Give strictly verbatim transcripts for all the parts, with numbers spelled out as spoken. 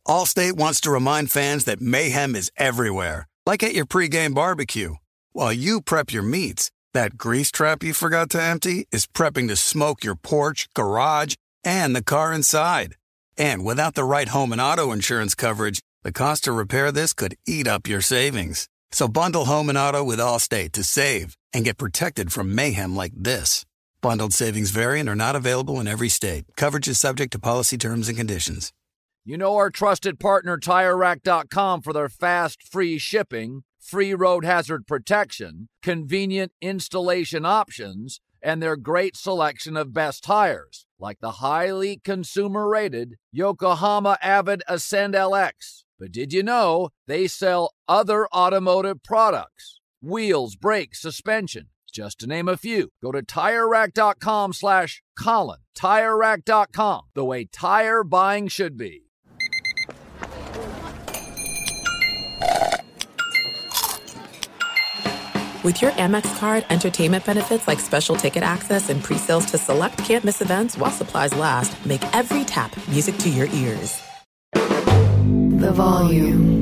Allstate wants to remind fans that mayhem is everywhere, like at your pregame barbecue. While you prep your meats, that grease trap you forgot to empty is prepping to smoke your porch, garage, and the car inside. And without the right home and auto insurance coverage, the cost to repair this could eat up your savings. So bundle home and auto with Allstate to save and get protected from mayhem like this. Bundled savings vary and are not available in every state. Coverage is subject to policy terms and conditions. You know our trusted partner Tire Rack dot com for their fast, free shipping, free road hazard protection, convenient installation options, and their great selection of best tires, like the highly consumer-rated Yokohama Avid Ascend L X. But did you know they sell other automotive products? Wheels, brakes, suspension, just to name a few. Go to Tire Rack dot com slash Colin. Tire Rack dot com, the way tire buying should be. With your Amex card, entertainment benefits like special ticket access and pre-sales to select can't-miss events while supplies last make every tap music to your ears. The volume.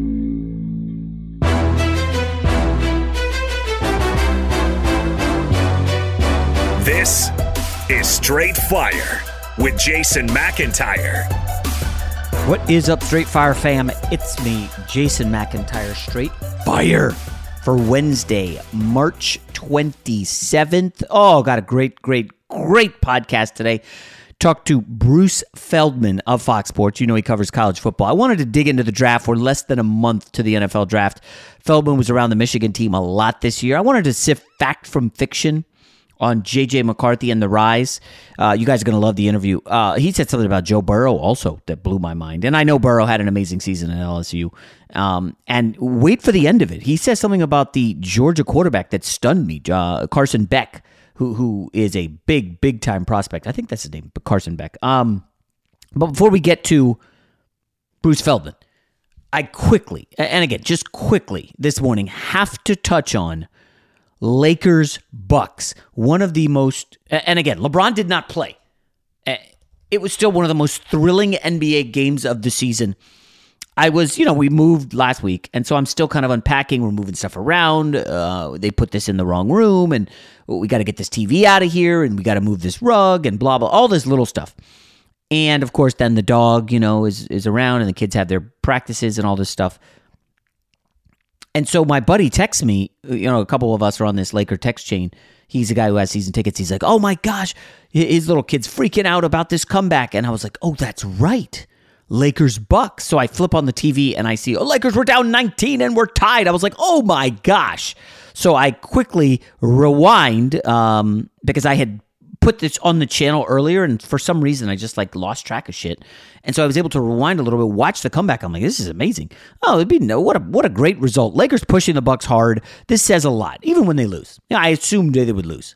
This is Straight Fire with Jason McIntyre. What is up, Straight Fire fam? It's me, Jason McIntyre, Straight Fire for Wednesday, March twenty-seventh. Oh, got a great, great, great podcast today. Talked to Bruce Feldman of Fox Sports. You know he covers college football. I wanted to dig into the draft. We're less than a month to the N F L draft. Feldman was around the Michigan team a lot this year. I wanted to sift fact from fiction on J J McCarthy and the rise. Uh, you guys are going to love the interview. Uh, he said something about Joe Burrow also that blew my mind. And I know Burrow had an amazing season at L S U. Um, and wait for the end of it. He says something about the Georgia quarterback that stunned me, uh, Carson Beck, who who is a big, big-time prospect. I think that's his name, but Carson Beck. Um, but before we get to Bruce Feldman, I quickly, and again, just quickly this morning, have to touch on Lakers Bucks, one of the most, and again, LeBron did not play. It was still one of the most thrilling N B A games of the season. I was, you know, we moved last week, and so I'm still kind of unpacking. We're moving stuff around. Uh, they put this in the wrong room, and we got to get this T V out of here, and we got to move this rug, and blah, blah, all this little stuff. And, of course, then the dog, you know, is is around, and the kids have their practices and all this stuff. And so my buddy texts me, you know, a couple of us are on this Laker text chain. He's a guy who has season tickets. He's like, oh my gosh, his little kid's freaking out about this comeback. And I was like, oh, that's right. Lakers Bucks. So I flip on the T V and I see, oh, Lakers were down nineteen and we're tied. I was like, oh my gosh. So I quickly rewind um, because I had put this on the channel earlier, and for some reason I just like lost track of shit. And so I was able to rewind a little bit, watch the comeback. I'm like, this is amazing. Oh, it'd be no what a what a great result. Lakers pushing the Bucks hard. This says a lot, even when they lose. Yeah, I assumed they would lose.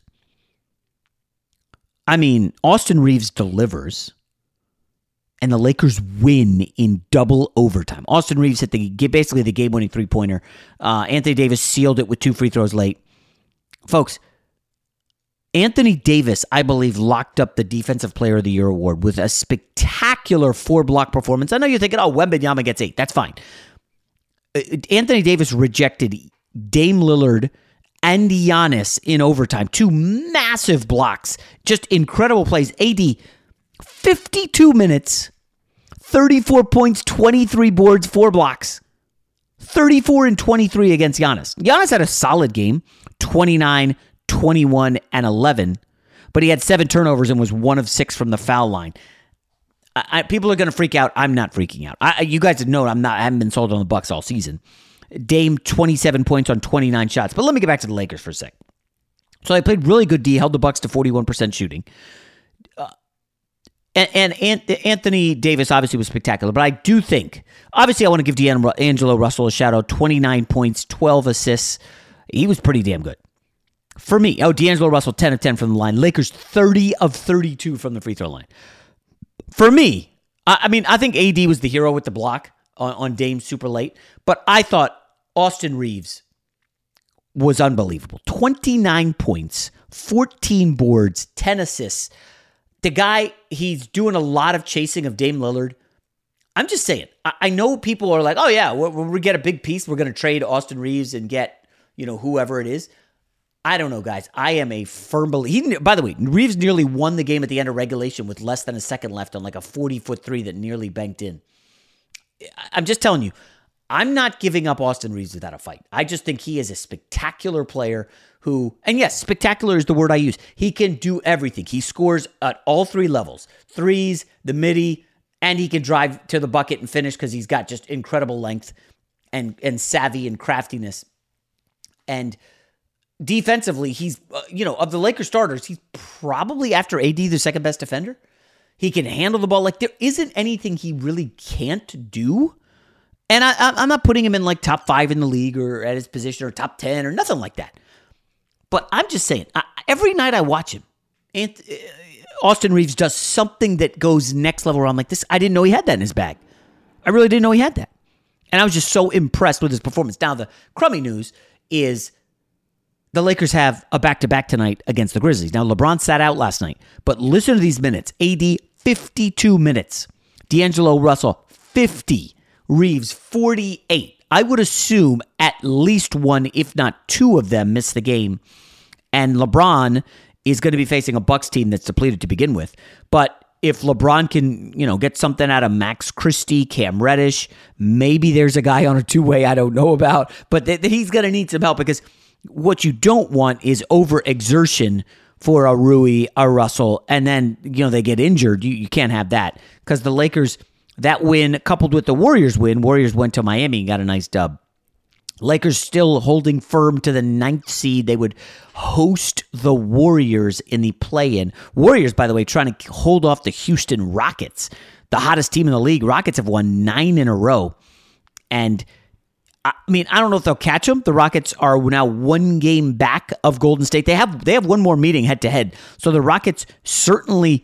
I mean, Austin Reeves delivers, and the Lakers win in double overtime. Austin Reeves hit the basically the game-winning three-pointer. Uh, Anthony Davis sealed it with two free throws late. Folks, Anthony Davis, I believe, locked up the Defensive Player of the Year award with a spectacular four-block performance. I know you're thinking, oh, Wembanyama gets eight. That's fine. Anthony Davis rejected Dame Lillard and Giannis in overtime. Two massive blocks. Just incredible plays. A D, fifty-two minutes, thirty-four points, twenty-three boards, four blocks. thirty-four and twenty-three against Giannis. Giannis had a solid game, twenty-nine, twenty-one, and eleven, but he had seven turnovers and was one of six from the foul line. I, I, people are going to freak out. I'm not freaking out. I, you guys know I'm not. I haven't been sold on the Bucks all season. Dame, twenty-seven points on twenty-nine shots. But let me get back to the Lakers for a sec. So they played really good D, held the Bucks to forty-one percent shooting. Uh, and, and Anthony Davis obviously was spectacular, but I do think, obviously I want to give D'Angelo Russell a shout out. twenty-nine points, twelve assists. He was pretty damn good. For me, oh, D'Angelo Russell, ten of ten from the line. Lakers, thirty of thirty-two from the free throw line. For me, I, I mean, I think A D was the hero with the block on, on Dame super late, but I thought Austin Reeves was unbelievable. twenty-nine points, fourteen boards, ten assists. The guy, he's doing a lot of chasing of Dame Lillard. I'm just saying. I, I know people are like, oh, yeah, when we get a big piece, we're going to trade Austin Reeves and get, you know, whoever it is. I don't know, guys. I am a firm believer. By the way, Reeves nearly won the game at the end of regulation with less than a second left on like a forty-foot three that nearly banked in. I'm just telling you, I'm not giving up Austin Reeves without a fight. I just think he is a spectacular player who, and yes, spectacular is the word I use. He can do everything. He scores at all three levels, threes, the midi, and he can drive to the bucket and finish because he's got just incredible length and, and savvy and craftiness. And defensively, he's, uh, you know, of the Lakers starters, he's probably, after A D, the second best defender. He can handle the ball. Like, there isn't anything he really can't do. And I, I'm not putting him in, like, top five in the league or at his position or top ten or nothing like that. But I'm just saying, I, every night I watch him, and, uh, Austin Reeves does something that goes next level. Where I'm like, this, I didn't know he had that in his bag. I really didn't know he had that. And I was just so impressed with his performance. Now, the crummy news is the Lakers have a back-to-back tonight against the Grizzlies. Now, LeBron sat out last night, but listen to these minutes. A D, fifty-two minutes. D'Angelo Russell, fifty. Reeves, forty-eight. I would assume at least one, if not two of them missed the game. And LeBron is going to be facing a Bucks team that's depleted to begin with. But if LeBron can, you know, get something out of Max Christie, Cam Reddish, maybe there's a guy on a two-way I don't know about, but th- he's going to need some help because what you don't want is overexertion for a Rui, a Russell, and then, you know, they get injured. You, you can't have that because the Lakers, that win coupled with the Warriors win, Warriors went to Miami and got a nice dub. Lakers still holding firm to the ninth seed. They would host the Warriors in the play-in. Warriors, by the way, trying to hold off the Houston Rockets, the hottest team in the league. Rockets have won nine in a row. And, I mean, I don't know if they'll catch them. The Rockets are now one game back of Golden State. They have they have one more meeting head-to-head. So the Rockets certainly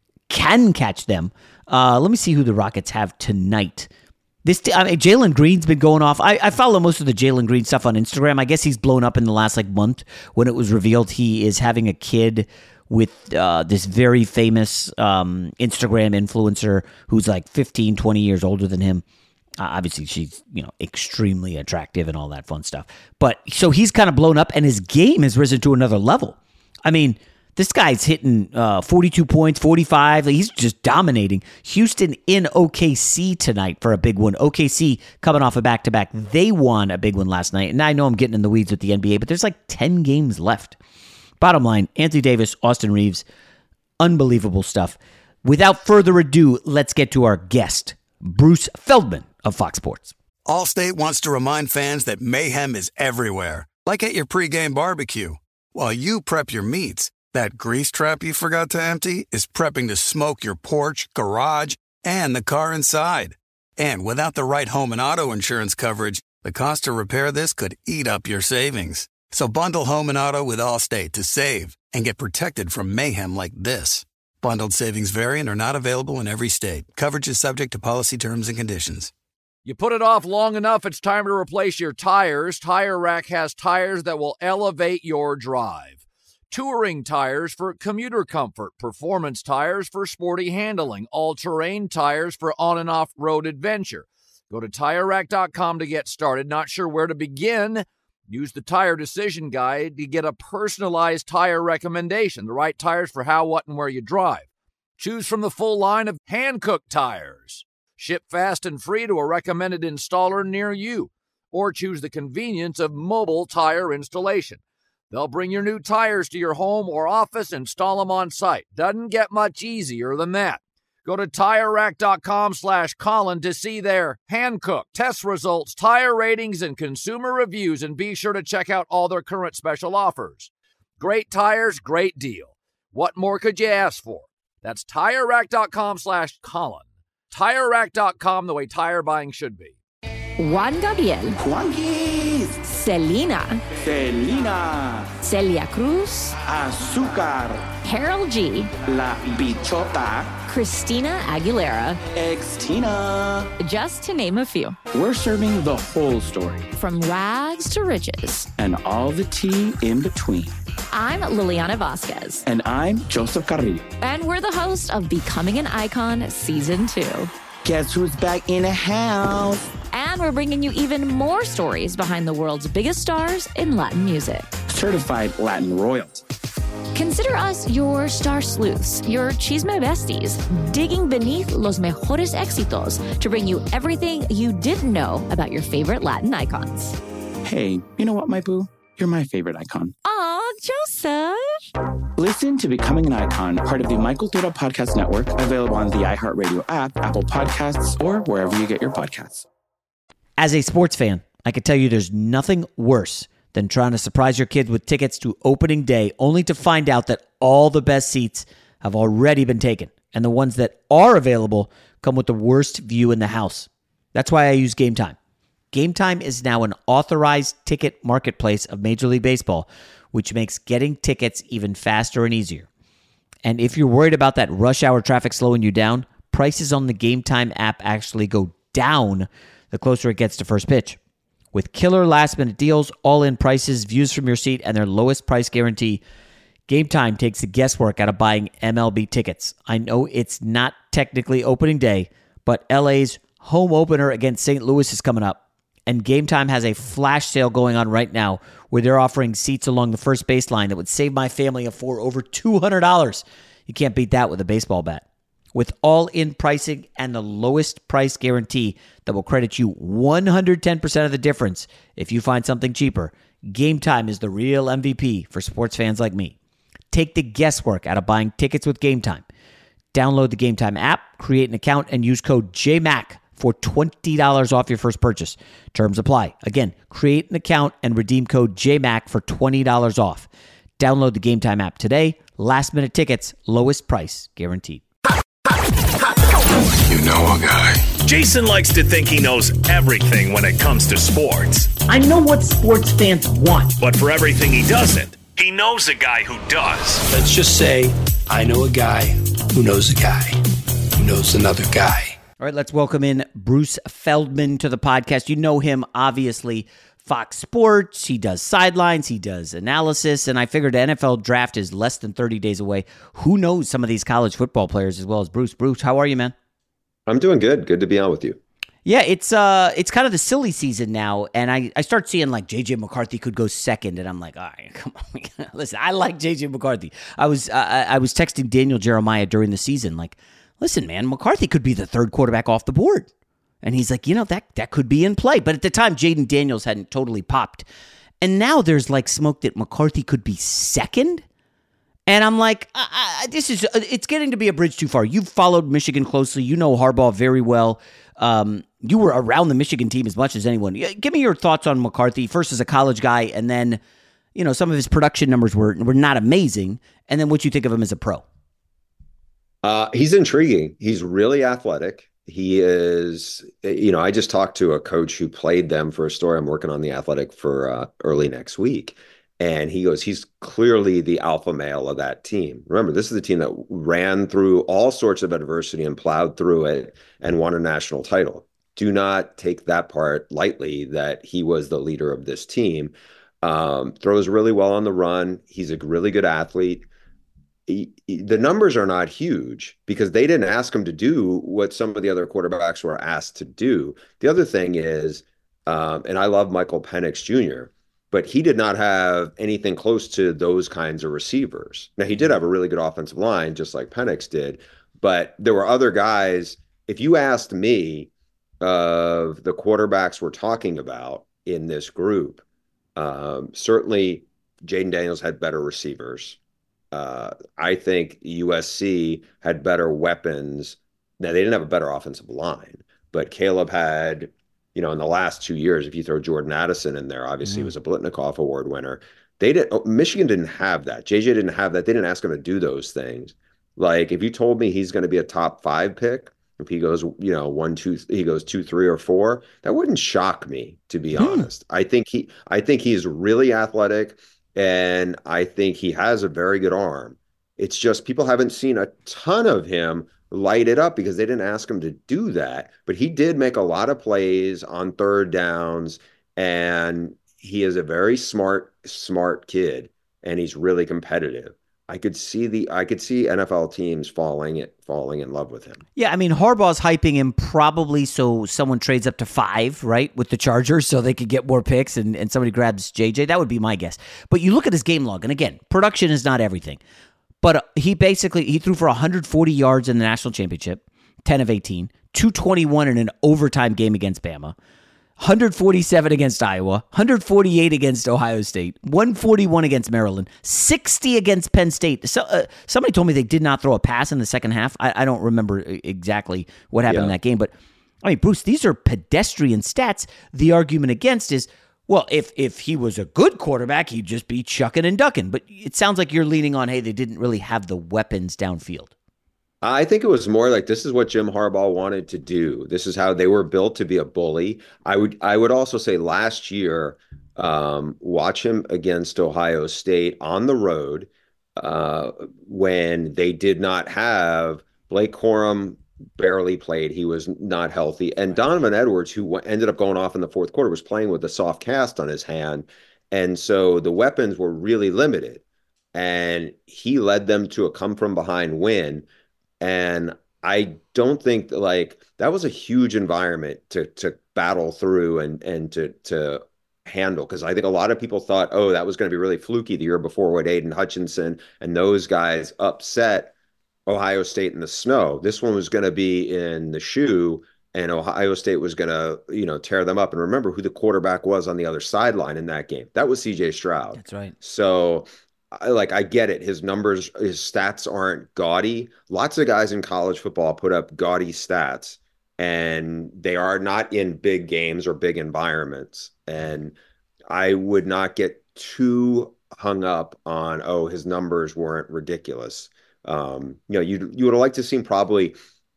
can catch them. Uh, let me see who the Rockets have tonight. This, I mean, Jalen Green's been going off. I, I follow most of the Jalen Green stuff on Instagram. I guess he's blown up in the last like month when it was revealed he is having a kid with uh, this very famous um, Instagram influencer who's like fifteen, twenty years older than him. Uh, obviously, she's, you know, extremely attractive and all that fun stuff. But so he's kind of blown up and his game has risen to another level. I mean, this guy's hitting uh, forty-two points, forty-five. He's just dominating. Houston in O K C tonight for a big one. O K C coming off a back-to-back. They won a big one last night. And I know I'm getting in the weeds with the N B A, but there's like ten games left. Bottom line, Anthony Davis, Austin Reeves, unbelievable stuff. Without further ado, let's get to our guest, Bruce Feldman of Fox Sports. Allstate wants to remind fans that mayhem is everywhere, like at your pregame barbecue. While you prep your meats, that grease trap you forgot to empty is prepping to smoke your porch, garage, and the car inside. And without the right home and auto insurance coverage, the cost to repair this could eat up your savings. So bundle home and auto with Allstate to save and get protected from mayhem like this. Bundled savings vary and are not available in every state. Coverage is subject to policy terms and conditions. You put it off long enough, it's time to replace your tires. Tire Rack has tires that will elevate your drive. Touring tires for commuter comfort, performance tires for sporty handling, all-terrain tires for on- and off-road adventure. Go to Tire Rack dot com to get started. Not sure where to begin? Use the Tire Decision Guide to get a personalized tire recommendation, the right tires for how, what, and where you drive. Choose from the full line of hand-cooked tires. Ship fast and free to a recommended installer near you. Or choose the convenience of mobile tire installation. They'll bring your new tires to your home or office, install them on site. Doesn't get much easier than that. Go to Tire Rack dot com slash Colin to see their hand-cooked test results, tire ratings, and consumer reviews, and be sure to check out all their current special offers. Great tires, great deal. What more could you ask for? That's Tire Rack dot com slash Colin. Tire Rack dot com, the way tire buying should be. Juan Gabriel, Juanquis, Selena, Selena, Celia Cruz, Azúcar, Harold G, La Bichota, Christina Aguilera, Ex-Tina. Just to name a few. We're serving the whole story. From rags to riches. And all the tea in between. I'm Liliana Vasquez. And I'm Joseph Carrillo. And we're the host of Becoming an Icon Season two. Guess who's back in the house? And we're bringing you even more stories behind the world's biggest stars in Latin music. Certified Latin royalty. Consider us your star sleuths, your chisme besties, digging beneath los mejores éxitos to bring you everything you didn't know about your favorite Latin icons. Hey, you know what, my boo? You're my favorite icon. Aw, Joseph. Listen to Becoming an Icon, part of the Michael Dura Podcast Network, available on the iHeartRadio app, Apple Podcasts, or wherever you get your podcasts. As a sports fan, I can tell you there's nothing worse than trying to surprise your kids with tickets to opening day only to find out that all the best seats have already been taken, and the ones that are available come with the worst view in the house. That's why I use Game Time. Game Time is now an authorized ticket marketplace of Major League Baseball, which makes getting tickets even faster and easier. And if you're worried about that rush hour traffic slowing you down, prices on the Game Time app actually go down the closer it gets to first pitch. With killer last-minute deals, all-in prices, views from your seat, and their lowest price guarantee, Game Time takes the guesswork out of buying M L B tickets. I know it's not technically opening day, but L A's home opener against Saint Louis is coming up. And Game Time has a flash sale going on right now where they're offering seats along the first baseline that would save my family of four over two hundred dollars. You can't beat that with a baseball bat. With all-in pricing and the lowest price guarantee that will credit you one hundred ten percent of the difference if you find something cheaper, Game Time is the real M V P for sports fans like me. Take the guesswork out of buying tickets with Game Time. Download the Game Time app, create an account, and use code J M A C for twenty dollars off your first purchase. Terms apply. Again, create an account and redeem code J M A C for twenty dollars off. Download the Game Time app today. Last minute tickets, lowest price guaranteed. You know a guy. Jason likes to think he knows everything when it comes to sports. I know what sports fans want. But for everything he doesn't, he knows a guy who does. Let's just say I know a guy who knows a guy who knows another guy. All right, let's welcome in Bruce Feldman to the podcast. You know him, obviously, Fox Sports. He does sidelines. He does analysis. And I figured the N F L draft is less than thirty days away. Who knows some of these college football players as well as Bruce? Bruce, how are you, man? I'm doing good. Good to be on with you. Yeah, it's uh, it's kind of the silly season now, and I, I start seeing like J J McCarthy could go second, and I'm like, all right, come on, listen, I like J J McCarthy. I was uh, I was texting Daniel Jeremiah during the season, like, listen, man, McCarthy could be the third quarterback off the board, and he's like, you know, that that could be in play, but at the time, Jaden Daniels hadn't totally popped, and now there's like smoke that McCarthy could be second. And I'm like, I, I, this is, it's getting to be a bridge too far. You've followed Michigan closely. You know Harbaugh very well. Um, you were around the Michigan team as much as anyone. Give me your thoughts on McCarthy, first as a college guy, and then, you know, some of his production numbers were, were not amazing. And then what you think of him as a pro. Uh, he's intriguing. He's really athletic. He is, you know, I just talked to a coach who played them for a story I'm working on the Athletic for uh, early next week. And he goes, he's clearly the alpha male of that team. Remember, this is a team that ran through all sorts of adversity and plowed through it and won a national title. Do not take that part lightly, that he was the leader of this team. Um, throws really well on the run. He's a really good athlete. He, he, the numbers are not huge because they didn't ask him to do what some of the other quarterbacks were asked to do. The other thing is, um, and I love Michael Penix Junior, but he did not have anything close to those kinds of receivers. Now, he did have a really good offensive line, just like Penix did, but there were other guys. If you asked me of the quarterbacks we're talking about in this group, um, certainly Jaden Daniels had better receivers. Uh, I think U S C had better weapons. Now, they didn't have a better offensive line, but Caleb had, you know, in the last two years, if you throw Jordan Addison in there, obviously mm-hmm. he was a Blitnikoff Award winner. They didn't. Oh, Michigan didn't have that. J J didn't have that. They didn't ask him to do those things. Like, if you told me he's going to be a top five pick, if he goes, you know, one, two, he goes two, three, or four, that wouldn't shock me, to be hmm. honest. I think he, I think he's really athletic, and I think he has a very good arm. It's just people haven't seen a ton of him light it up because they didn't ask him to do that. But he did make a lot of plays on third downs, and he is a very smart, smart kid, and he's really competitive. I could see the I could see N F L teams falling falling in love with him. Yeah, I mean, Harbaugh's hyping him probably so someone trades up to five, right, with the Chargers so they could get more picks and, and somebody grabs J J. That would be my guess. But you look at his game log, and again, production is not everything. But he basically, he threw for one hundred forty yards in the national championship, ten of eighteen, two twenty-one in an overtime game against Bama, one hundred forty-seven against Iowa, one hundred forty-eight against Ohio State, one forty-one against Maryland, sixty against Penn State. So, uh, somebody told me they did not throw a pass in the second half. I, I don't remember exactly what happened yeah. in that game. But, I mean, Bruce, these are pedestrian stats. The argument against is, well, if if he was a good quarterback, he'd just be chucking and ducking. But it sounds like you're leaning on, hey, they didn't really have the weapons downfield. I think it was more like this is what Jim Harbaugh wanted to do. This is how they were built to be a bully. I would I would also say last year, um, watch him against Ohio State on the road uh, when they did not have Blake Corum. Barely played. He was not healthy. And Donovan Edwards, who ended up going off in the fourth quarter, was playing with a soft cast on his hand. And so the weapons were really limited. And he led them to a come from behind win. And I don't think that, like, that was a huge environment to to battle through and and to to handle. Because I think a lot of people thought, oh, that was going to be really fluky the year before with Aiden Hutchinson and those guys upset Ohio State in the snow. This one was going to be in the shoe, and Ohio State was going to, you know, tear them up. And remember who the quarterback was on the other sideline in that game. That was C J Stroud. That's right. So, I, like, I get it. His numbers, his stats aren't gaudy. Lots of guys in college football put up gaudy stats, and they are not in big games or big environments. And I would not get too hung up on, oh, his numbers weren't ridiculous. Um, you know, you you would have liked to see probably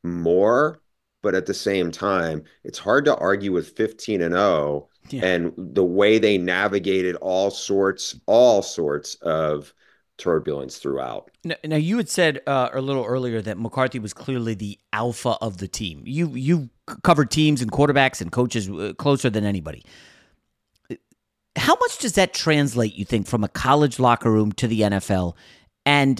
more, but at the same time, it's hard to argue with fifteen and oh yeah. and the way they navigated all sorts, all sorts of turbulence throughout. Now, now you had said uh, a little earlier that McCarthy was clearly the alpha of the team. You you covered teams and quarterbacks and coaches closer than anybody. How much does that translate, you think, from a college locker room to the N F L? And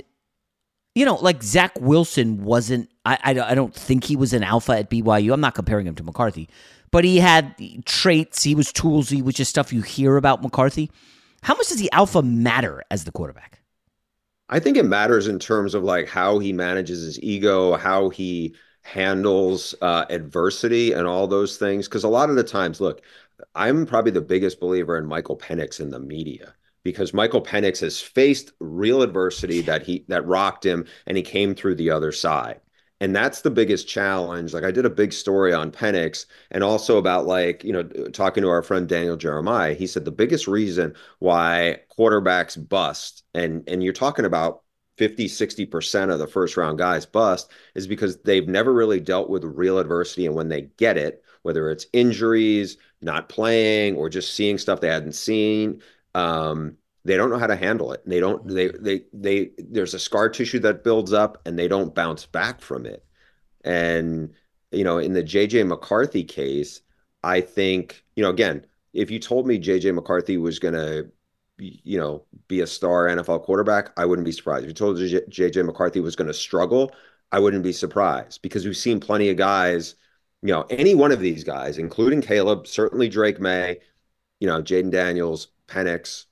you know, like Zach Wilson wasn't, I, I, I don't think he was an alpha at B Y U. I'm not comparing him to McCarthy, but he had traits. He was toolsy, which is stuff you hear about McCarthy. How much does the alpha matter as the quarterback? I think it matters in terms of like how he manages his ego, how he handles uh, adversity and all those things. Because a lot of the times, look, I'm probably the biggest believer in Michael Penix in the media. Because Michael Penix has faced real adversity that he that rocked him, and he came through the other side. And that's the biggest challenge. Like, I did a big story on Penix, and also about, like, you know, talking to our friend Daniel Jeremiah. He said the biggest reason why quarterbacks bust, and and you're talking about fifty, sixty percent of the first round guys bust, is because they've never really dealt with real adversity. And when they get it, whether it's injuries, not playing, or just seeing stuff they hadn't seen, Um, they don't know how to handle it. They don't, they, they, they, there's a scar tissue that builds up, and they don't bounce back from it. And, you know, in the J J McCarthy case, I think, you know, again, if you told me J J McCarthy was going to, you know, be a star N F L quarterback, I wouldn't be surprised. If you told J J McCarthy was going to struggle, I wouldn't be surprised, because we've seen plenty of guys, you know, any one of these guys, including Caleb, certainly Drake May, you know, Jaden Daniels, Penix,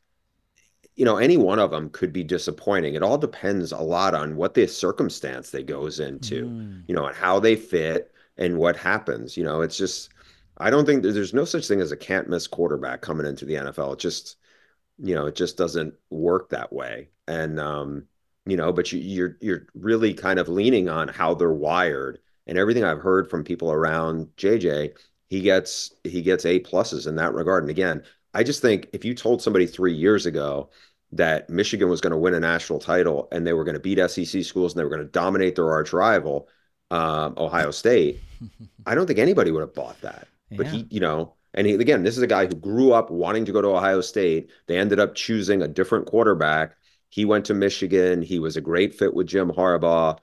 you know, any one of them could be disappointing. It all depends a lot on what the circumstance they goes into, mm. you know, and how they fit and what happens. You know, it's just, I don't think there's, there's no such thing as a can't miss quarterback coming into the N F L. It just, you know, it just doesn't work that way. And, um, you know, but you, you're, you're really kind of leaning on how they're wired, and everything I've heard from people around J J, he gets, he gets A pluses in that regard. And again, I just think if you told somebody three years ago that Michigan was going to win a national title and they were going to beat S E C schools and they were going to dominate their arch rival, um, Ohio State, I don't think anybody would have bought that. Yeah. But he, you know, and he, again, this is a guy who grew up wanting to go to Ohio State. They ended up choosing a different quarterback. He went to Michigan. He was a great fit with Jim Harbaugh.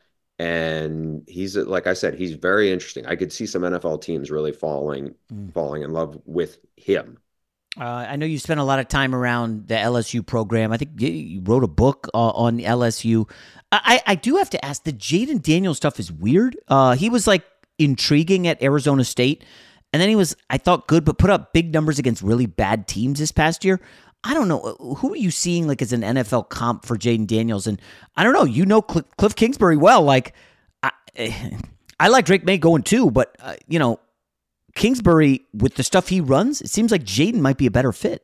And he's, like I said, he's very interesting. I could see some N F L teams really falling, mm. falling in love with him. Uh, I know you spent a lot of time around the L S U program. I think you wrote a book uh, on L S U. I, I do have to ask, the Jaden Daniels stuff is weird. Uh, he was like intriguing at Arizona State, and then he was, I thought, good, but put up big numbers against really bad teams this past year. I don't know. Who are you seeing like as an N F L comp for Jaden Daniels? And I don't know. You know Cl- Cliff Kingsbury well. Like, I, I like Drake May going too, but, uh, you know, Kingsbury, with the stuff he runs, it seems like Jaden might be a better fit.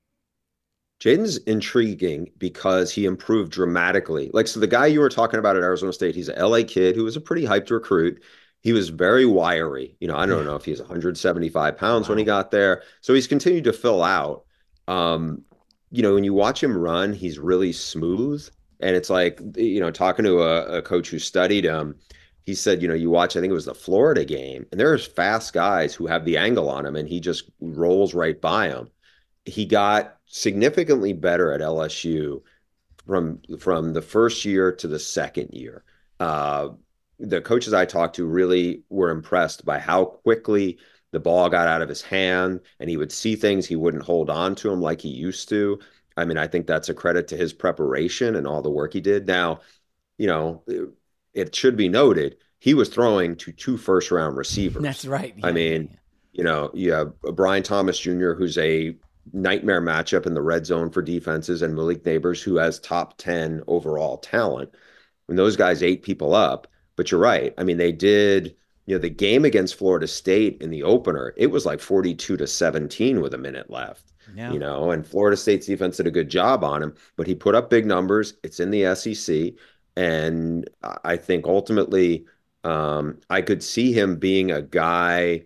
Jaden's intriguing because he improved dramatically. Like, so the guy you were talking about at Arizona State, he's an L A kid who was a pretty hyped recruit. He was very wiry. You know, I don't know if he's one hundred seventy-five pounds wow. when he got there. So he's continued to fill out. Um, you know, when you watch him run, he's really smooth. And it's like, you know, talking to a, a coach who studied him, he said, you know, you watch, I think it was the Florida game, and there's fast guys who have the angle on him, and he just rolls right by them. He got significantly better at L S U from from the first year to the second year. Uh, the coaches I talked to really were impressed by how quickly the ball got out of his hand, and he would see things, he wouldn't hold on to them like he used to. I mean, I think that's a credit to his preparation and all the work he did. Now, you know, it, it should be noted, he was throwing to two first-round receivers. That's right. Yeah. I mean, you know, you have Brian Thomas Junior, who's a nightmare matchup in the red zone for defenses, and Malik Neighbors, who has top ten overall talent. And those guys ate people up. But you're right. I mean, they did, you know, the game against Florida State in the opener, it was like forty-two to seventeen with a minute left. Yeah. You know, and Florida State's defense did a good job on him, but he put up big numbers. It's in the S E C. And I think ultimately um, I could see him being a guy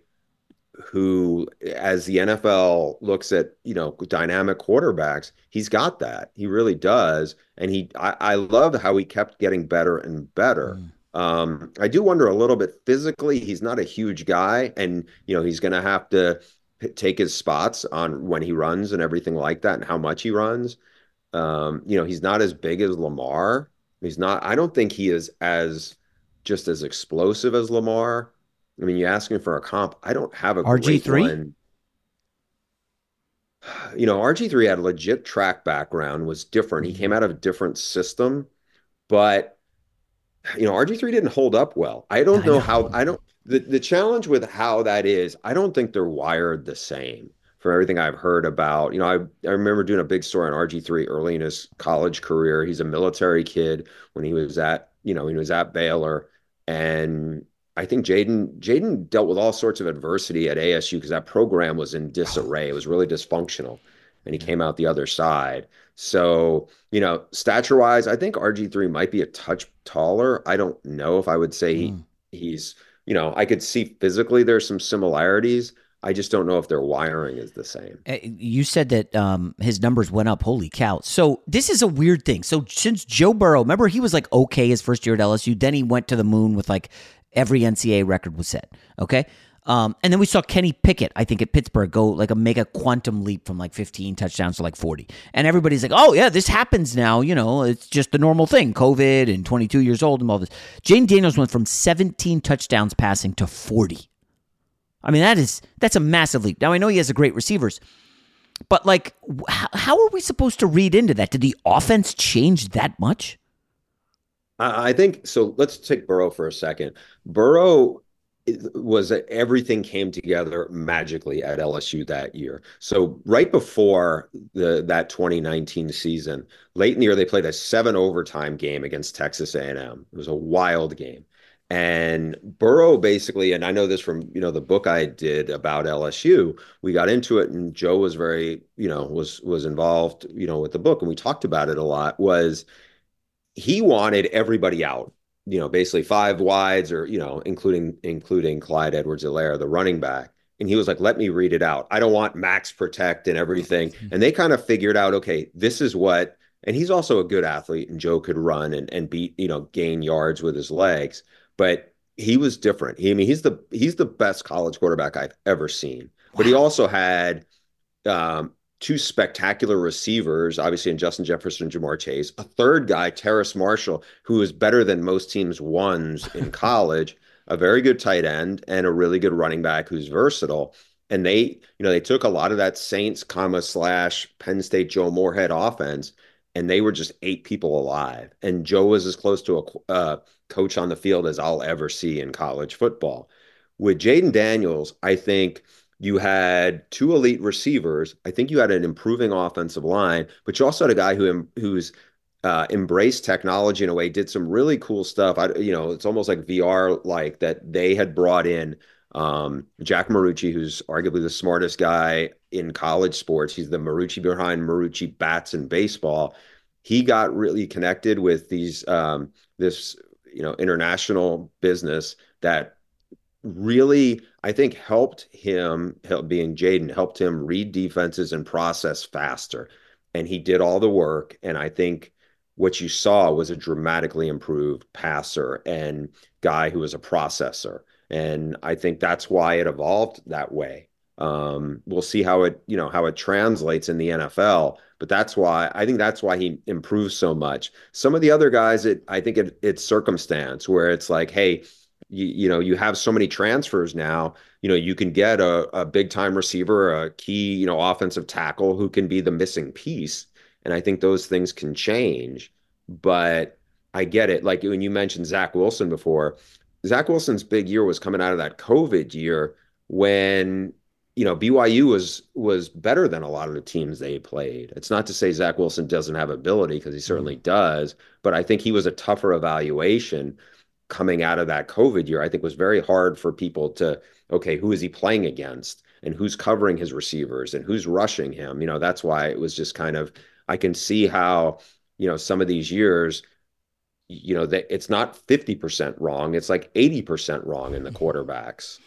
who, as the N F L looks at, you know, dynamic quarterbacks, he's got that. He really does. And he, I, I love how he kept getting better and better. Mm. Um, I do wonder a little bit physically, he's not a huge guy, and, you know, he's going to have to p- take his spots on when he runs and everything like that, and how much he runs. Um, you know, he's not as big as Lamar. He's not, I don't think he is as just as explosive as Lamar. I mean, you ask me for a comp, I don't have a R G three? Great one. You know, R G three had a legit track background, was different. He came out of a different system, but you know, R G three didn't hold up well. I don't I know, know how, I don't, the, the challenge with how that is, I don't think they're wired the same from everything I've heard about. You know, I, I remember doing a big story on R G three early in his college career. He's a military kid when he was at, you know, when he was at Baylor. And I think Jaden, Jaden dealt with all sorts of adversity at A S U because that program was in disarray. It was really dysfunctional. And he came out the other side. So, you know, stature-wise, I think R G three might be a touch taller. I don't know if I would say he, mm. he's, you know, I could see physically there's some similarities. I just don't know if their wiring is the same. You said that um, his numbers went up. Holy cow. So this is a weird thing. So since Joe Burrow, remember he was like okay his first year at L S U. Then he went to the moon with like every N C double A record was set. Okay. Um, and then we saw Kenny Pickett, I think, at Pittsburgh go like a mega quantum leap from like fifteen touchdowns to like forty. And everybody's like, oh, yeah, this happens now. You know, it's just the normal thing. COVID and twenty-two years old and all this. Jaden Daniels went from seventeen touchdowns passing to forty. I mean, that is, that's a massive leap. Now, I know he has a great receivers, but like, how, how are we supposed to read into that? Did the offense change that much? I think so. Let's take Burrow for a second. Burrow was that everything came together magically at L S U that year. So right before the that twenty nineteen season, late in the year, they played a seven overtime game against Texas A and M. It was a wild game. And Burrow basically, and I know this from, you know, the book I did about L S U, we got into it and Joe was very, you know, was, was involved, you know, with the book. And we talked about it a lot, was he wanted everybody out. You know, basically five wides or, you know, including including Clyde Edwards-Helaire, the running back. And he was like, let me read it out. I don't want max protect and everything. And they kind of figured out, okay, this is what, and he's also a good athlete and Joe could run and, and beat, you know, gain yards with his legs. But he was different. He, I mean, he's the he's the best college quarterback I've ever seen. Wow. But he also had um, two spectacular receivers, obviously in Justin Jefferson and Jamar Chase. A third guy, Terrace Marshall, who is better than most teams' ones in college, a very good tight end, and a really good running back who's versatile. And they, you know, they took a lot of that Saints, comma, slash Penn State Joe Moorhead offense, and they were just eight people alive. And Joe was as close to a uh, coach on the field as I'll ever see in college football. With Jayden Daniels, I think you had two elite receivers. I think you had an improving offensive line, but you also had a guy who who's uh, embraced technology in a way, did some really cool stuff. I, you know, it's almost like V R like that they had brought in um, Jack Marucci, who's arguably the smartest guy in college sports. He's the Marucci behind Marucci bats in baseball. He got really connected with these um, this you know international business that really, I think, helped him, help being Jayden, helped him read defenses and process faster. And he did all the work. And I think what you saw was a dramatically improved passer and guy who was a processor. And I think that's why it evolved that way. Um, we'll see how it, you know, how it translates in the N F L. But that's why, I think that's why he improves so much. Some of the other guys, it, I think it, it's circumstance where it's like, hey, You, you know, you have so many transfers now, you know, you can get a, a big time receiver, a key, you know, offensive tackle who can be the missing piece. And I think those things can change. But I get it. Like when you mentioned Zach Wilson before, Zach Wilson's big year was coming out of that COVID year when, you know, B Y U was was better than a lot of the teams they played. It's not to say Zach Wilson doesn't have ability, because he certainly does, but I think he was a tougher evaluation coming out of that COVID year. I think was very hard for people to, okay, who is he playing against and who's covering his receivers and who's rushing him? You know, that's why it was just kind of, I can see how, you know, some of these years, you know, that it's not fifty percent wrong. It's like eighty percent wrong in the quarterbacks.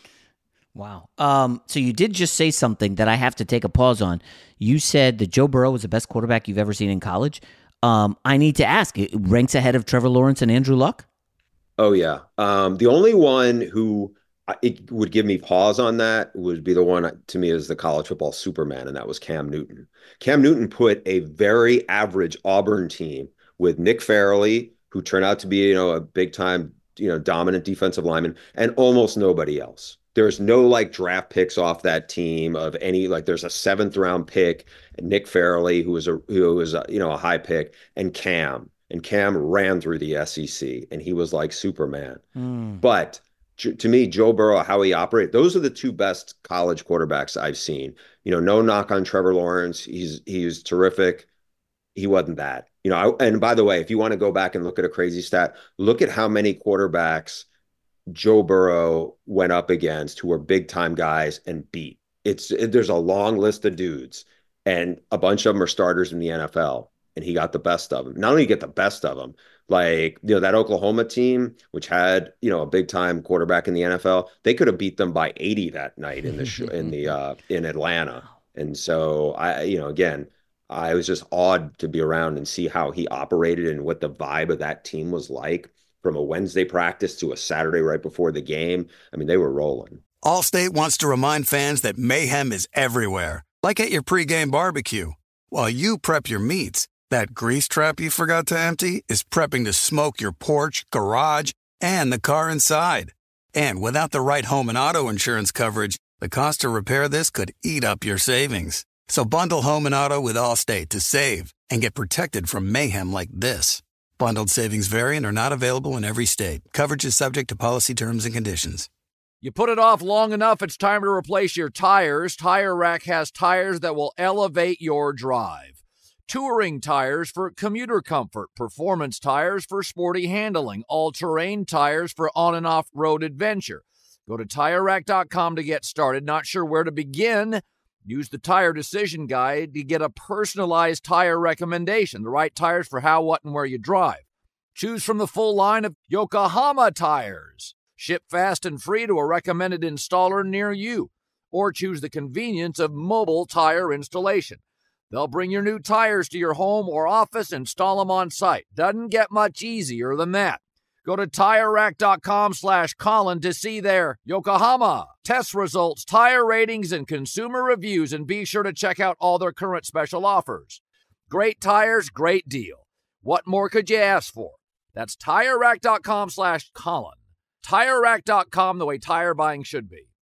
Wow. Um, so you did just say something that I have to take a pause on. You said that Joe Burrow was the best quarterback you've ever seen in college. Um, I need to ask, it ranks ahead of Trevor Lawrence and Andrew Luck? Oh, yeah. Um, the only one who it would give me pause on that would be the one to me is the college football Superman, and that was Cam Newton. Cam Newton put a very average Auburn team with Nick Fairley, who turned out to be, you know, a big time, you know, dominant defensive lineman, and almost nobody else. There's no like draft picks off that team of any, like there's a seventh round pick, Nick Fairley, who was a, who was a, you know, a high pick, and Cam. And Cam ran through the S E C, and he was like Superman. Mm. But to me, Joe Burrow, how he operated, those are the two best college quarterbacks I've seen. You know, no knock on Trevor Lawrence. He's he's terrific. He wasn't that. You know, I, and by the way, if you want to go back and look at a crazy stat, look at how many quarterbacks Joe Burrow went up against who were big-time guys and beat. It's it, there's a long list of dudes, and a bunch of them are starters in the N F L. And he got the best of them. Not only get the best of them, like, you know, that Oklahoma team, which had, you know, a big time quarterback in the N F L, they could have beat them by eighty that night in the sh- in the uh, in Atlanta. And so I, you know, again, I was just awed to be around and see how he operated and what the vibe of that team was like from a Wednesday practice to a Saturday right before the game. I mean, they were rolling. Allstate wants to remind fans that mayhem is everywhere, like at your pregame barbecue. While you prep your meats, that grease trap you forgot to empty is prepping to smoke your porch, garage, and the car inside. And without the right home and auto insurance coverage, the cost to repair this could eat up your savings. So bundle home and auto with Allstate to save and get protected from mayhem like this. Bundled savings vary and are not available in every state. Coverage is subject to policy terms and conditions. You put it off long enough, it's time to replace your tires. Tire Rack has tires that will elevate your drive. Touring tires for commuter comfort, performance tires for sporty handling, all-terrain tires for on- and off-road adventure. Go to Tire Rack dot com to get started. Not sure where to begin? Use the Tire Decision Guide to get a personalized tire recommendation, the right tires for how, what, and where you drive. Choose from the full line of Yokohama tires. Ship fast and free to a recommended installer near you. Or choose the convenience of mobile tire installation. They'll bring your new tires to your home or office, install them on site. Doesn't get much easier than that. Go to Tire Rack dot com slash Colin to see their Yokohama test results, tire ratings, and consumer reviews, and be sure to check out all their current special offers. Great tires, great deal. What more could you ask for? That's Tire Rack dot com slash Colin. Tire Rack dot com, the way tire buying should be.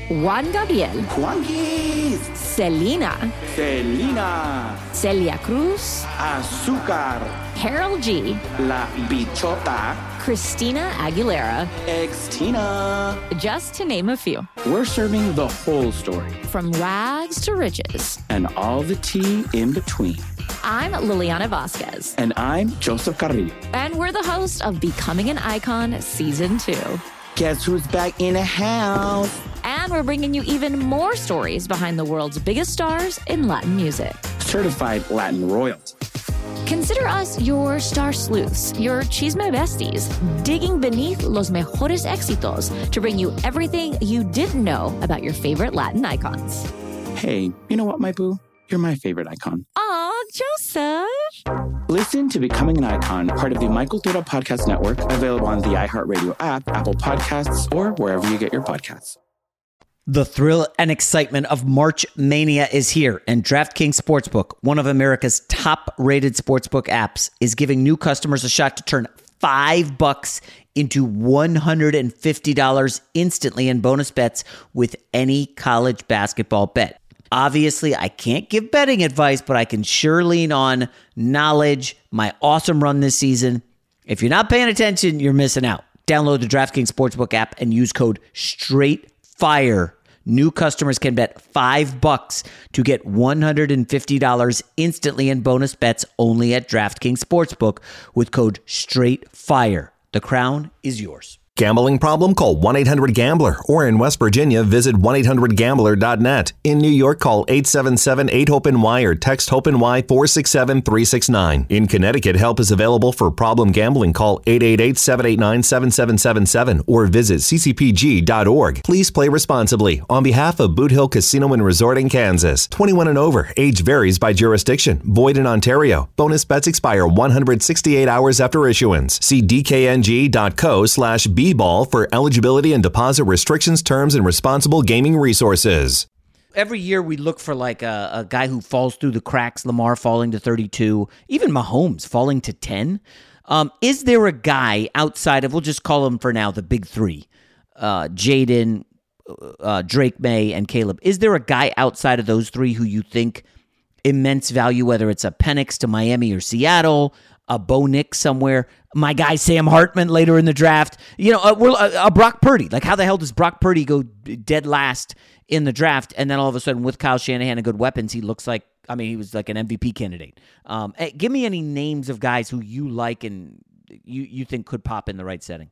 Juan Gabriel, Juanquis, Selena, Selena, Celia Cruz, Azúcar, Harold G, La Bichota, Christina Aguilera, Ex-Tina. just to name a few. We're serving the whole story From rags to riches. and all the tea in between. I'm Liliana Vasquez, And I'm Joseph Carrillo. and we're the host of Becoming an Icon Season two. Guess who's back in the house? And we're bringing you even more stories behind the world's biggest stars in Latin music. Certified Latin royalty. Consider us your star sleuths, your chisme besties, digging beneath los mejores éxitos to bring you everything you didn't know about your favorite Latin icons. Hey, you know what, my boo? You're my favorite icon. Aw, Joseph. Listen to Becoming an Icon, part of the Michael Dura Podcast Network, available on the iHeartRadio app, Apple Podcasts, or wherever you get your podcasts. The thrill and excitement of March Mania is here, and DraftKings Sportsbook, one of America's top-rated sportsbook apps, is giving new customers a shot to turn five bucks into one hundred fifty dollars instantly in bonus bets with any college basketball bet. Obviously, I can't give betting advice, but I can sure lean on knowledge, my awesome run this season. If you're not paying attention, you're missing out. Download the DraftKings Sportsbook app and use code STRAIGHTFIRE. New customers can bet five bucks to get one hundred fifty dollars instantly in bonus bets only at DraftKings Sportsbook with code STRAIGHTFIRE. The crown is yours. Gambling problem? Call one eight hundred gambler. Or in West Virginia, visit one eight hundred gambler dot net. In New York, call eight seven seven eight hope N Y or text HOPE-NY four six seven three six nine. In Connecticut, help is available for problem gambling. Call eight eight eight seven eight nine seven seven seven seven or visit c c p g dot org. Please play responsibly. On behalf of Boot Hill Casino and Resort in Kansas. twenty-one and over. Age varies by jurisdiction. Void in Ontario. Bonus bets expire one hundred sixty-eight hours after issuance. See d k n g dot co slash b ball for eligibility and deposit restrictions, terms, and responsible gaming resources. Every year we look for like a, a guy who falls through the cracks, Lamar falling to thirty-two, even Mahomes falling to ten. Um, is there a guy outside of, we'll just call him for now, the big three, uh, Jaden, uh, Drake May, and Caleb. Is there a guy outside of those three who you think immense value, whether it's a Penix to Miami or Seattle, a Bo Nix somewhere, my guy Sam Hartman later in the draft, you know, a, a, a Brock Purdy. Like, how the hell does Brock Purdy go dead last in the draft, and then all of a sudden with Kyle Shanahan and good weapons, he looks like, I mean, he was like an M V P candidate. Um, hey, give me any names of guys who you like and you, you think could pop in the right setting.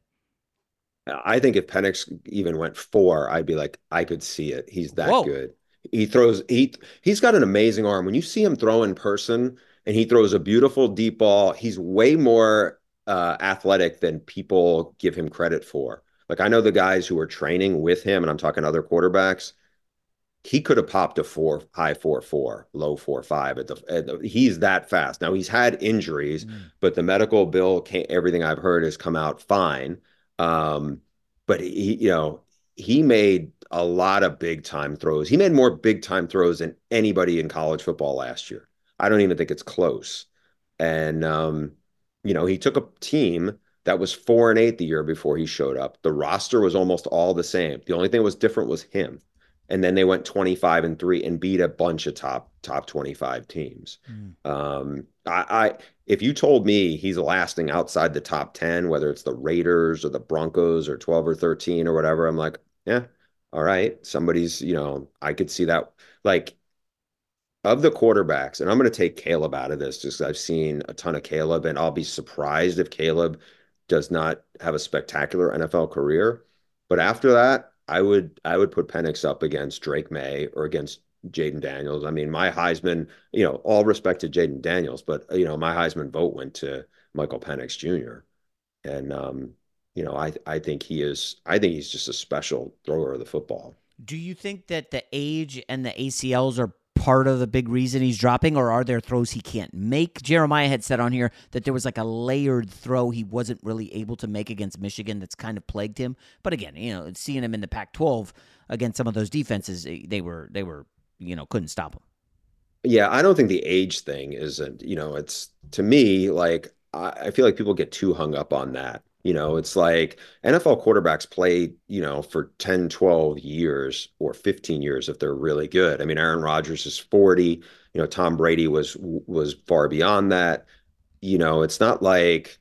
I think if Penix even went four, I'd be like, I could see it. He's that Whoa. good. He throws, he, he's got an amazing arm. When you see him throw in person, and he throws a beautiful deep ball, he's way more uh, athletic than people give him credit for. Like, I know the guys who are training with him, and I'm talking other quarterbacks, he could have popped a four, high four, four, low four, five. At the, at the he's that fast. Now, he's had injuries, mm. but the medical bill, can't, everything I've heard has come out fine. Um, but he, you know, he made a lot of big time throws. He made more big time throws than anybody in college football last year. I don't even think it's close. And, um, you know, he took a team that was four and eight the year before he showed up. The roster was almost all the same. The only thing that was different was him. And then they went twenty-five and three and beat a bunch of top, top twenty-five teams. Mm. Um, I, I, if you told me he's lasting outside the top ten, whether it's the Raiders or the Broncos or twelve or thirteen or whatever, I'm like, yeah, all right. Somebody's, you know, I could see that. Like, of the quarterbacks, and I'm going to take Caleb out of this just because I've seen a ton of Caleb, and I'll be surprised if Caleb does not have a spectacular N F L career. But after that, I would I would put Penix up against Drake May or against Jaden Daniels. I mean, my Heisman, you know, all respect to Jaden Daniels, but, you know, my Heisman vote went to Michael Penix Junior And, um, you know, I I think he is, I think he's just a special thrower of the football. Do you think that the age and the A C Ls are part of the big reason he's dropping, or are there throws he can't make? Jeremiah had said on here that there was like a layered throw he wasn't really able to make against Michigan that's kind of plagued him. But again, you know, seeing him in the Pac twelve against some of those defenses, they were, they were, you know, couldn't stop him. Yeah, I don't think the age thing isn't, you know, it's, to me, like, I, I feel like people get too hung up on that. You know, it's like N F L quarterbacks play, you know, for ten, twelve years or fifteen years if they're really good. I mean, Aaron Rodgers is forty, you know, Tom Brady was was far beyond that. You know, it's not like,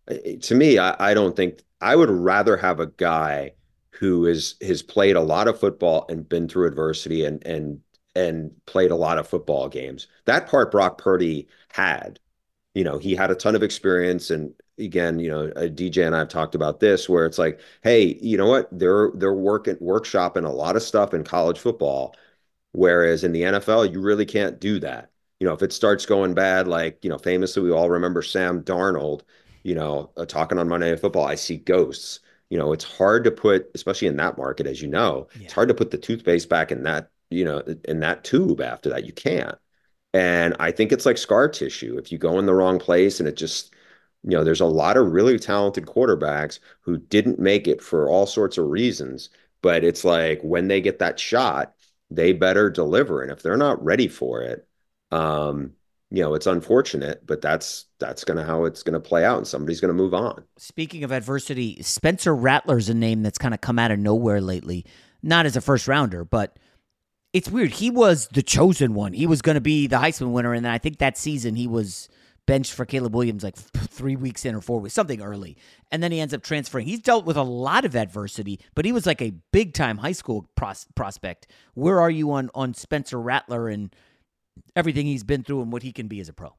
to me, I, I don't think I would rather have a guy who is has played a lot of football and been through adversity and and and played a lot of football games. That part Brock Purdy had. You know, he had a ton of experience. And again, you know, D J and I have talked about this, where it's like, hey, you know what? They're they're working workshopping a lot of stuff in college football, whereas in the N F L, you really can't do that. You know, if it starts going bad, like, you know, famously, we all remember Sam Darnold, you know, uh, talking on Monday Night Football, I see ghosts. You know, it's hard to put, especially in that market, as you know, yeah. It's hard to put the toothpaste back in that, you know, in that tube after that. You can't. And I think it's like scar tissue. If you go in the wrong place and it just, you know, there's a lot of really talented quarterbacks who didn't make it for all sorts of reasons. But it's like when they get that shot, they better deliver. And if they're not ready for it, um, you know, it's unfortunate, but that's that's going to how it's going to play out, and somebody's going to move on. Speaking of adversity, Spencer Rattler's a name that's kind of come out of nowhere lately. Not as a first rounder, but it's weird. He was the chosen one. He was going to be the Heisman winner, and then I think that season he was benched for Caleb Williams like three weeks in or four weeks, something early, and then he ends up transferring. He's dealt with a lot of adversity, but he was like a big-time high school pros- prospect. Where are you on on Spencer Rattler and everything he's been through and what he can be as a pro?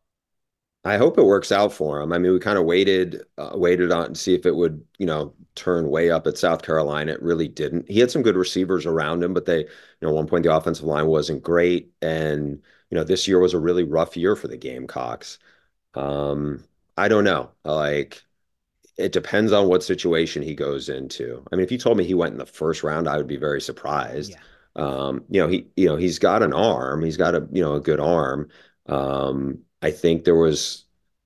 I hope it works out for him. I mean, we kind of waited, uh, waited on to see if it would, you know, turn way up at South Carolina. It really didn't. He had some good receivers around him, but they, you know, at one point the offensive line wasn't great. And, you know, this year was a really rough year for the Gamecocks. Um, I don't know. Like, it depends on what situation he goes into. I mean, if you told me he went in the first round, I would be very surprised. Yeah. Um, you know, he, you know, he's got an arm. He's got a, you know, a good arm. Um, I think there was,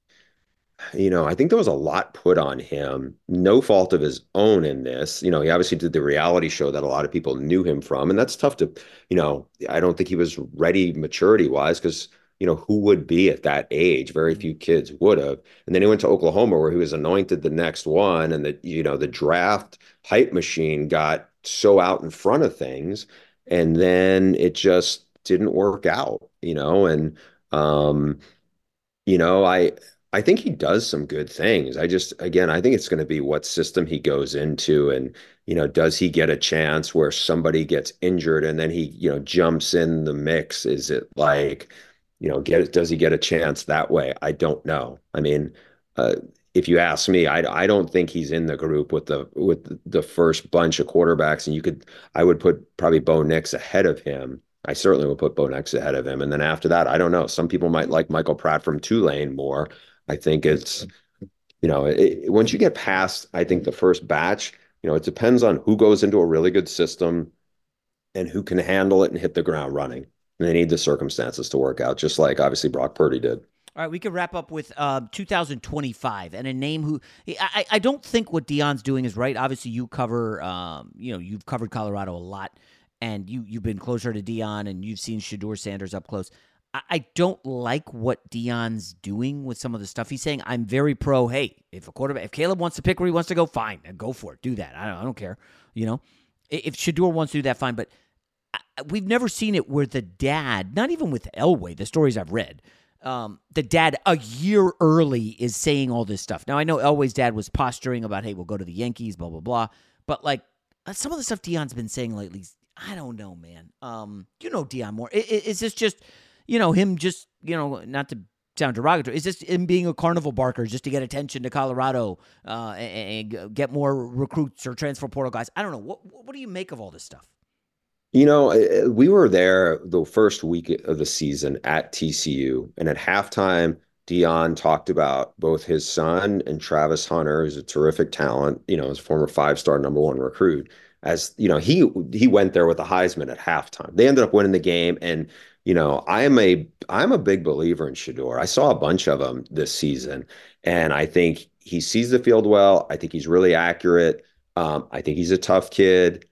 you know, I think there was a lot put on him, no fault of his own in this. You know, he obviously did the reality show that a lot of people knew him from, and that's tough to, you know, I don't think he was ready maturity wise because, you know, who would be at that age? Very few kids would have. And then he went to Oklahoma where he was anointed the next one, and the, you know, the draft hype machine got so out in front of things, and then it just didn't work out, you know, and, um, you know, I I think he does some good things. I just, again, I think it's going to be what system he goes into, and, you know, does he get a chance where somebody gets injured and then he, you know, jumps in the mix? Is it like, you know, get does he get a chance that way? I don't know. I mean, uh, if you ask me, I I don't think he's in the group with the with the first bunch of quarterbacks, and you could I would put probably Bo Nix ahead of him. I certainly would put Bo Nix ahead of him. And then after that, I don't know. Some people might like Michael Pratt from Tulane more. I think it's, you know, it, once you get past, I think, the first batch, you know, it depends on who goes into a really good system and who can handle it and hit the ground running. And they need the circumstances to work out, just like obviously Brock Purdy did. All right, we could wrap up with uh, two thousand twenty-five and a name who I, I don't think what Deion's doing is right. Obviously, you cover, um, you know, you've covered Colorado a lot. And you, you've been closer to Deion, and you've seen Shedeur Sanders up close. I, I don't like what Deion's doing with some of the stuff he's saying. I'm very pro, hey, if a quarterback, if Caleb wants to pick where he wants to go, fine, go for it. Do that. I don't, I don't care. You know, if Shedeur wants to do that, fine. But I, we've never seen it where the dad, not even with Elway, the stories I've read, um, the dad a year early is saying all this stuff. Now, I know Elway's dad was posturing about, hey, we'll go to the Yankees, blah, blah, blah. But, like, some of the stuff Deion's been saying lately, I don't know, man. Um, you know Deion Moore. Is, is this just, you know, him just, you know, not to sound derogatory, is this him being a carnival barker just to get attention to Colorado uh, and, and get more recruits or transfer portal guys? I don't know. What What do you make of all this stuff? You know, we were there the first week of the season at T C U, and at halftime, Deion talked about both his son and Travis Hunter, who's a terrific talent, you know, his former five-star number one recruit. As you know, he he went there with the Heisman at halftime. They ended up winning the game, and you know, I'm a I'm a big believer in Shedeur. I saw a bunch of them this season, and I think he sees the field well. I think he's really accurate. Um, I think he's a tough kid,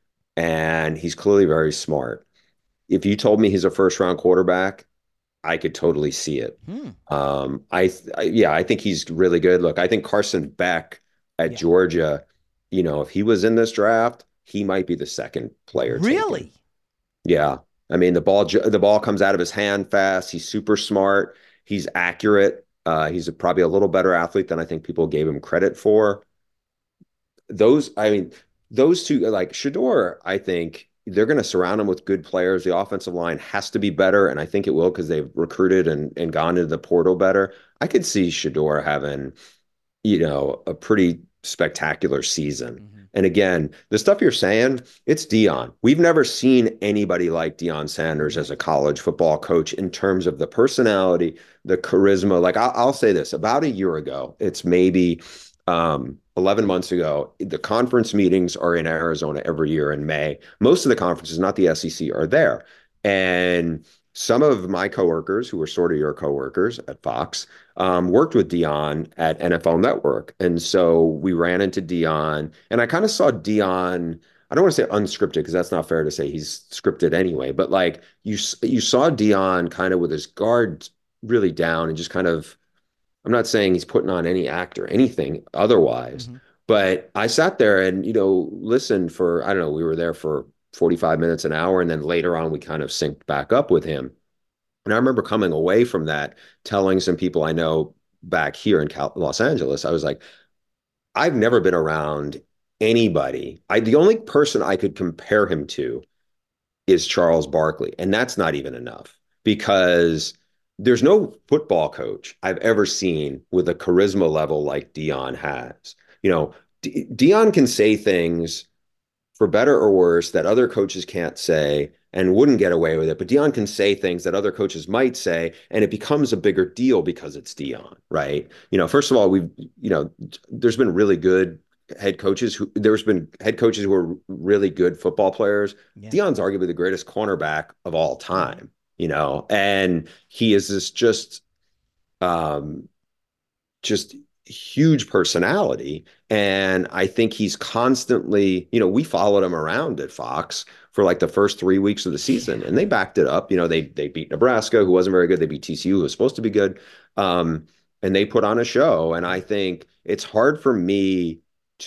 and he's clearly very smart. If you told me he's a first round quarterback, I could totally see it. Hmm. Um, I, I yeah, I think he's really good. Look, I think Carson Beck at Yeah. Georgia, you know, if he was in this draft, he might be the second player taken. Really? Yeah. I mean, the ball the ball comes out of his hand fast. He's super smart. He's accurate. Uh, he's a, probably a little better athlete than I think people gave him credit for. Those, I mean, those two, like Shedeur, I think they're going to surround him with good players. The offensive line has to be better, and I think it will because they've recruited and, and gone into the portal better. I could see Shedeur having, you know, a pretty spectacular season. Mm-hmm. And again, the stuff you're saying, it's Deion. We've never seen anybody like Deion Sanders as a college football coach in terms of the personality, the charisma. Like I'll, I'll say this, about a year ago, it's maybe um, eleven months ago, the conference meetings are in Arizona every year in May. Most of the conferences, not the S E C, are there. And some of my coworkers, who were sort of your coworkers at Fox, um, worked with Deion at N F L Network. And so we ran into Deion, and I kind of saw Deion, I don't want to say unscripted because that's not fair to say, he's scripted anyway, but like you, you saw Deion kind of with his guard really down and just kind of, I'm not saying he's putting on any act or anything otherwise, mm-hmm. but I sat there and, you know, listened for, I don't know, we were there for forty-five minutes, an hour. And then later on, we kind of synced back up with him. And I remember coming away from that, telling some people I know back here in Cal- Los Angeles, I was like, I've never been around anybody. I, the only person I could compare him to is Charles Barkley. And that's not even enough, because there's no football coach I've ever seen with a charisma level like Deion has. You know, De- Deion can say things, for better or worse, that other coaches can't say and wouldn't get away with it. But Deion can say things that other coaches might say, and it becomes a bigger deal because it's Deion, right? You know, first of all, we've, you know, there's been really good head coaches who, there's been head coaches who are really good football players. Yeah. Deion's arguably the greatest cornerback of all time, you know, and he is this just, um, just huge personality. And I think he's constantly, you know, we followed him around at Fox for like the first three weeks of the season, and they backed it up. You know, they they beat Nebraska, who wasn't very good. They beat T C U, who was supposed to be good. Um, and they put on a show. And I think it's hard for me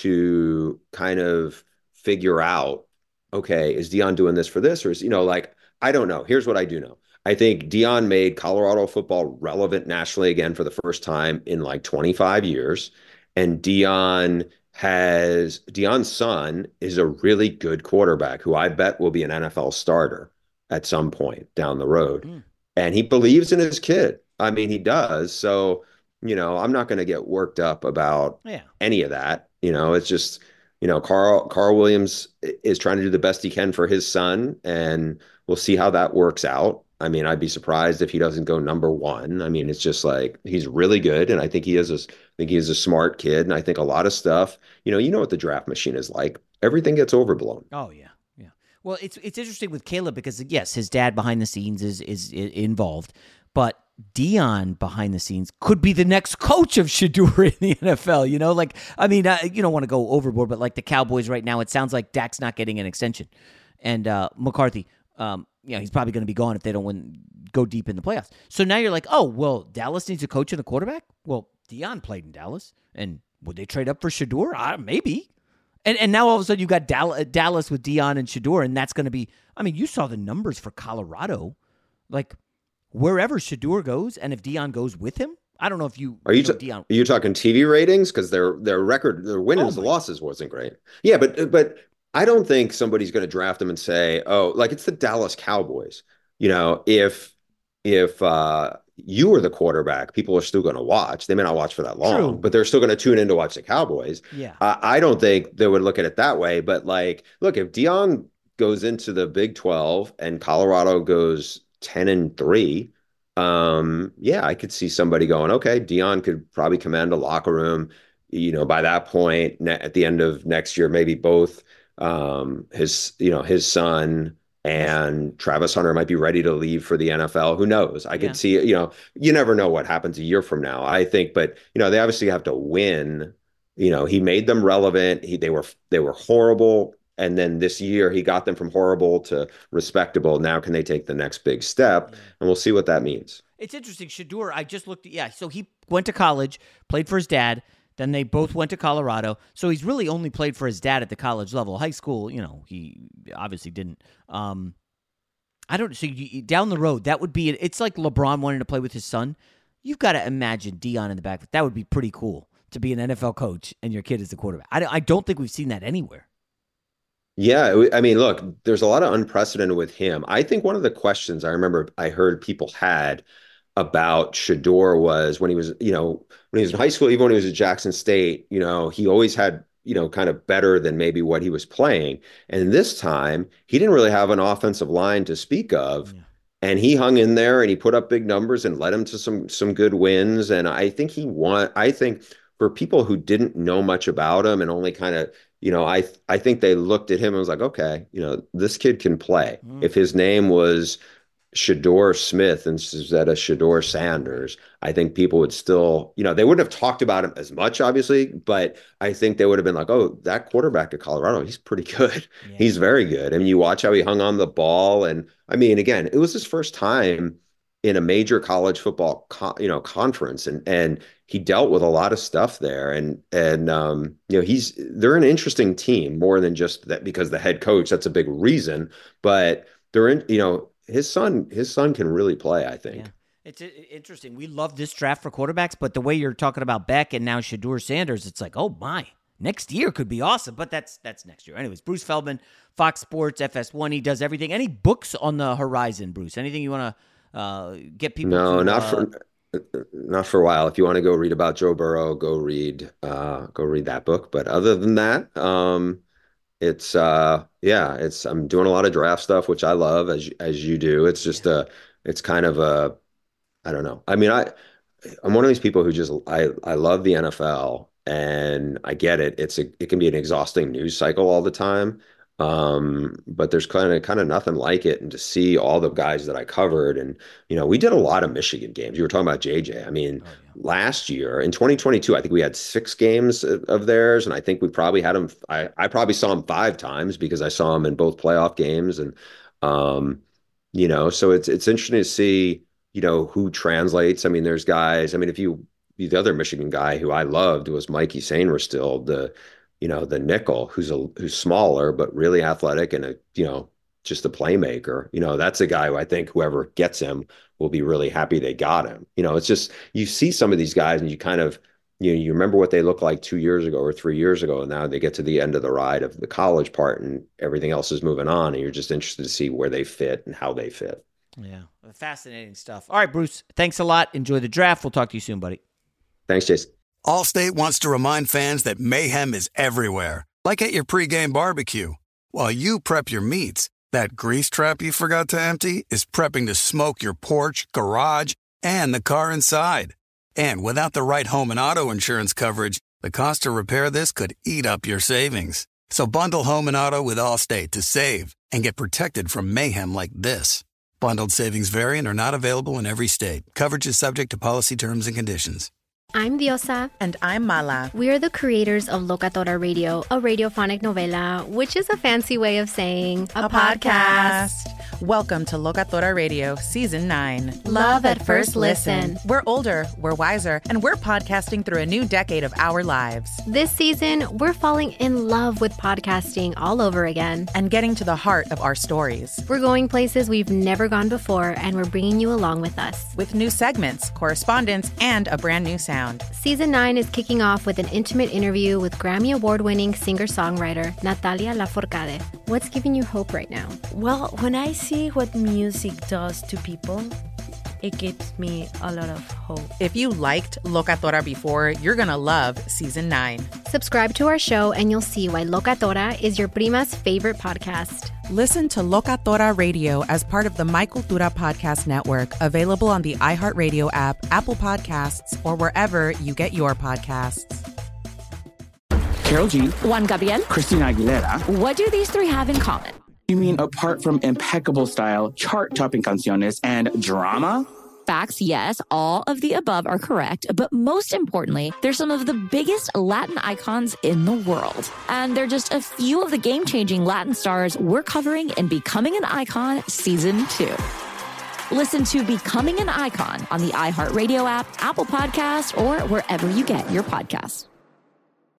to kind of figure out, okay, is Deion doing this for this? Or is, you know, like, I don't know. Here's what I do know. I think Deion made Colorado football relevant nationally again for the first time in like twenty-five years. And Deion has, Deion's son is a really good quarterback who I bet will be an N F L starter at some point down the road. Mm. And he believes in his kid. I mean, he does. So, you know, I'm not going to get worked up about yeah. any of that. You know, it's just, you know, Carl, Carl Williams is trying to do the best he can for his son, and we'll see how that works out. I mean, I'd be surprised if he doesn't go number one. I mean, it's just like, he's really good. And I think he is a, I think he is a smart kid. And I think a lot of stuff, you know, you know what the draft machine is like. Everything gets overblown. Oh yeah. Yeah. Well, it's, it's interesting with Caleb because yes, his dad behind the scenes is, is, is involved, but Deion behind the scenes could be the next coach of Shedeur in the N F L. You know, like, I mean, uh, you don't want to go overboard, but like the Cowboys right now, it sounds like Dak's not getting an extension, and uh, McCarthy, um, you know, he's probably going to be gone if they don't win, go deep in the playoffs. So now you're like, oh, well, Dallas needs a coach and a quarterback? Well, Deion played in Dallas, and would they trade up for Shedeur? Uh, maybe. And and now all of a sudden you got Dal- Dallas with Deion and Shedeur, and that's going to be, I mean, you saw the numbers for Colorado. Like, wherever Shedeur goes, and if Deion goes with him, I don't know if you are you, know ta- Deion. Are you talking T V ratings? Because their their record, their wins, oh the losses wasn't great. Yeah, but but I don't think somebody's going to draft him and say, oh, like it's the Dallas Cowboys. You know, if if uh, you were the quarterback, people are still going to watch. They may not watch for that long, True. But they're still going to tune in to watch the Cowboys. Yeah, uh, I don't think they would look at it that way. But like, look, if Deion goes into the Big twelve and Colorado goes ten and three, um, yeah, I could see somebody going, okay, Deion could probably command a locker room. You know, by that point, ne- at the end of next year, maybe both um, his, you know, his son and Travis Hunter might be ready to leave for the N F L. Who knows? I could yeah. see, you know, you never know what happens a year from now, I think, but you know, they obviously have to win. You know, he made them relevant. He, they were, they were horrible. And then this year he got them from horrible to respectable. Now can they take the next big step? Yeah. And we'll see what that means. It's interesting. Shedeur, I just looked at, yeah. So he went to college, played for his dad, Then they both went to Colorado. So he's really only played for his dad at the college level. High school, you know, he obviously didn't. Um, I don't. So you, down the road, that would be. It's like LeBron wanting to play with his son. You've got to imagine Deion in the back. That would be pretty cool to be an N F L coach and your kid is the quarterback. I, I don't think we've seen that anywhere. Yeah, I mean, look, there's a lot of unprecedented with him. I think one of the questions I remember I heard people had about Shedeur was when he was, you know, when he was in high school, even when he was at Jackson State, you know, he always had, you know, kind of better than maybe what he was playing. And this time, he didn't really have an offensive line to speak of. Yeah. And he hung in there and he put up big numbers and led him to some some good wins. And I think he won. I think for people who didn't know much about him and only kind of, you know, I I think they looked at him and was like, okay, you know, this kid can play. Mm. If his name was Shedeur Smith instead of Shedeur Sanders, I think people would still, you know, they wouldn't have talked about him as much, obviously, but I think they would have been like, oh, that quarterback at Colorado, he's pretty good. Yeah. He's very good. I mean, you watch how he hung on the ball. And I mean, again, it was his first time in a major college football, co- you know, conference. And, and he dealt with a lot of stuff there. And, and, um, you know, he's, they're an interesting team more than just that because the head coach, that's a big reason, but they're in, you know, his son, his son can really play, I think. Yeah. It's interesting. We love this draft for quarterbacks, but the way you're talking about Beck and now Shedeur Sanders, it's like, oh my, next year could be awesome. But that's that's next year. Anyways, Bruce Feldman, Fox Sports, F S one, he does everything. Any books on the horizon, Bruce? Anything you want to uh, get people? No, to, not uh, for not for a while. If you want to go read about Joe Burrow, go read uh, go read that book. But other than that, um, it's uh, yeah, it's I'm doing a lot of draft stuff, which I love as as you do. It's just a it's kind of a I don't know. I mean, I, I'm one of these people who just, I, I love the N F L and I get it. It's a, it can be an exhausting news cycle all the time. Um, but there's kind of, kind of nothing like it. And to see all the guys that I covered and, you know, we did a lot of Michigan games. You were talking about J J. I mean, oh, yeah. Last year in twenty twenty-two, I think we had six games of, of theirs. And I think we probably had them. I, I probably saw them five times because I saw them in both playoff games. And, um, you know, so it's, it's interesting to see, you know, who translates. I mean, there's guys, I mean, if you, the other Michigan guy who I loved was Mikey Sainristil, the, you know, the nickel who's a, who's smaller, but really athletic and a, you know, just a playmaker. You know, that's a guy who I think whoever gets him will be really happy they got him. You know, it's just, you see some of these guys and you kind of, you know, you remember what they looked like two years ago or three years ago. And now they get to the end of the ride of the college part and everything else is moving on. And you're just interested to see where they fit and how they fit. Yeah, fascinating stuff. All right, Bruce, thanks a lot. Enjoy the draft. We'll talk to you soon, buddy. Thanks, Jason. Allstate wants to remind fans that mayhem is everywhere, like at your pregame barbecue. While you prep your meats, that grease trap you forgot to empty is prepping to smoke your porch, garage, and the car inside. And without the right home and auto insurance coverage, the cost to repair this could eat up your savings. So bundle home and auto with Allstate to save and get protected from mayhem like this. Bundled savings vary and are not available in every state. Coverage is subject to policy terms and conditions. I'm Diosa. And I'm Mala. We are the creators of Locatora Radio, a radiophonic novela, which is a fancy way of saying a, a podcast. podcast. Welcome to Locatora Radio, Season nine. Love at first listen. We're older, we're wiser, and we're podcasting through a new decade of our lives. This season, we're falling in love with podcasting all over again. And getting to the heart of our stories. We're going places we've never gone before, and we're bringing you along with us. With new segments, correspondence, and a brand new sound. Season nine is kicking off with an intimate interview with Grammy Award-winning singer-songwriter Natalia Lafourcade. What's giving you hope right now? Well, when I see what music does to people, it gives me a lot of hope. If you liked Locatora before, you're going to love Season nine. Subscribe to our show and you'll see why Locatora is your prima's favorite podcast. Listen to Locatora Radio as part of the My Cultura Podcast Network, available on the iHeartRadio app, Apple Podcasts, or wherever you get your podcasts. Karol G, Juan Gabriel, Christina Aguilera. What do these three have in common? You mean apart from impeccable style, chart-topping canciones, and drama? Facts, yes, all of the above are correct, but most importantly, they're some of the biggest Latin icons in the world. And they're just a few of the game-changing Latin stars we're covering in Becoming an Icon Season two. Listen to Becoming an Icon on the iHeartRadio app, Apple Podcasts, or wherever you get your podcasts.